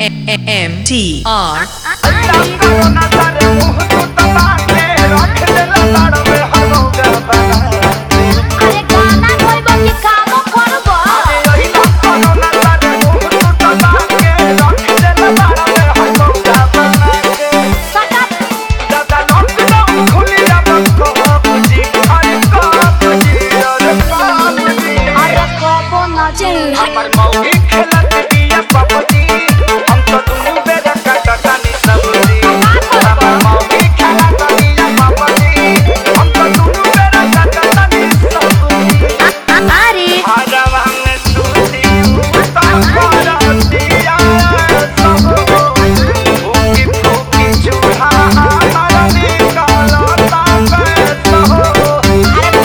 MTR हमर मौगी खेलत बिया पबजी हम तो दुनु बेरा काटतानी सबजी हमर मौगी खेलत बिया पबजी हम तो दुनु बेरा काटतानी सबजी अरे हाजवा में सूती उता करतिया सब भूखी भूखी चूल्हा हमारा निकालता पैसा MTR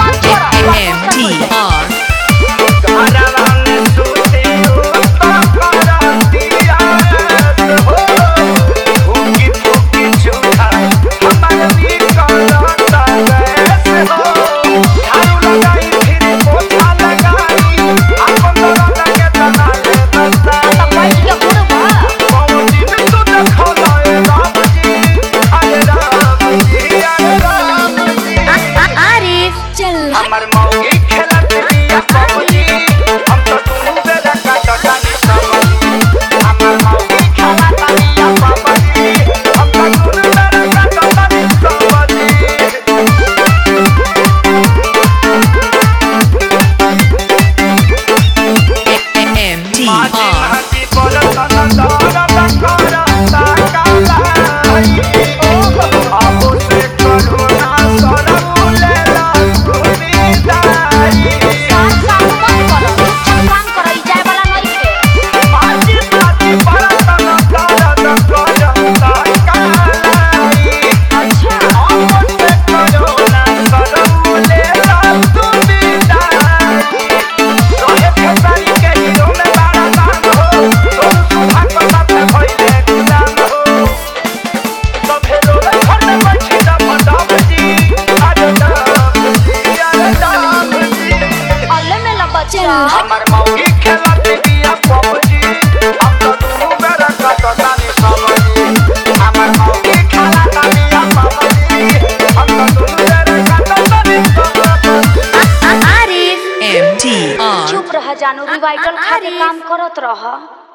हमर मौगी खेलत बिया पबजी हम तो दुनु बेरा काटतानी सबजी हमर मौगी खेलत बिया पबजी हम तो दुनु बेरा काटतानी सबजी MTR हाथी बोलत दरद करता कालाई अब से करुणा सरमुले हमर मौगी खेलत बिया पबजी हम तो दुनु बेरा काटतानी सबजी हमर मौगी खेलत बिया पबजी हम तो दुनु बेरा काटतानी सबजी MTR चुप रह जानू रिवाइटल खा के काम करत रह।